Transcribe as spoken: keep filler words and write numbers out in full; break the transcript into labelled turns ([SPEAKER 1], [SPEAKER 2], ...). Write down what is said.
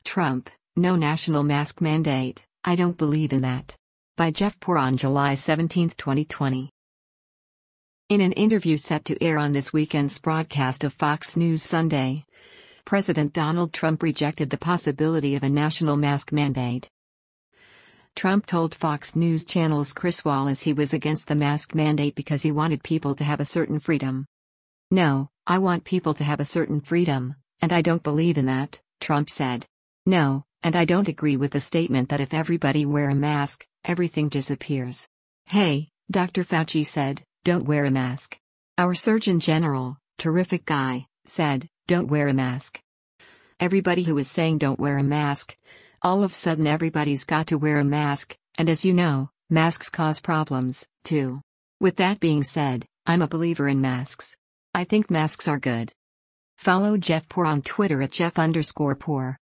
[SPEAKER 1] Trump, no national mask mandate, I don't believe in that. By Jeff Poor on July seventeenth, twenty twenty. In an interview set to air on this weekend's broadcast of Fox News Sunday, President Donald Trump rejected the possibility of a national mask mandate. Trump told Fox News Channel's Chris Wallace he was against the mask mandate because he wanted people to have a certain freedom. "No, I want people to have a certain freedom, and I don't believe in that," Trump said. "No, and I don't agree with the statement that if everybody wear a mask, everything disappears. Hey, Doctor Fauci said, don't wear a mask. Our Surgeon General, terrific guy, said, don't wear a mask. Everybody who is saying don't wear a mask, all of a sudden everybody's got to wear a mask, and as you know, masks cause problems, too. With that being said, I'm a believer in masks. I think masks are good." Follow Jeff Poor on Twitter at Jeff underscore Poor.